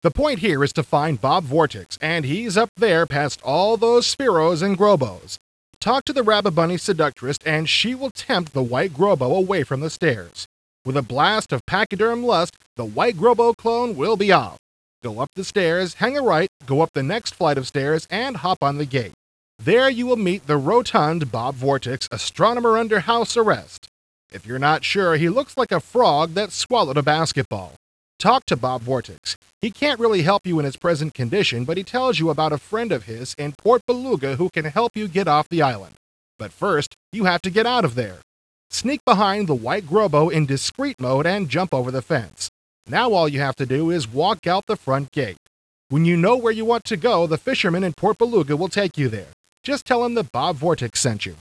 The point here is to find Bob Vortex, and he's up there past all those Spiros and Grobos. Talk to the Rabbit Bunny seductress, and she will tempt the White Grobo away from the stairs. With a blast of Pachyderm Lust, the White Grobo clone will be off. Go up the stairs, hang a right, go up the next flight of stairs, and hop on the gate. There you will meet the rotund Bob Vortex, astronomer under house arrest. If you're not sure, he looks like a frog that swallowed a basketball. Talk to Bob Vortex. He can't really help you in his present condition, but he tells you about a friend of his in Port Beluga who can help you get off the island. But first, you have to get out of there. Sneak behind the White Grobo in discreet mode and jump over the fence. Now all you have to do is walk out the front gate. When you know where you want to go, the fisherman in Port Beluga will take you there. Just tell him that Bob Vortex sent you.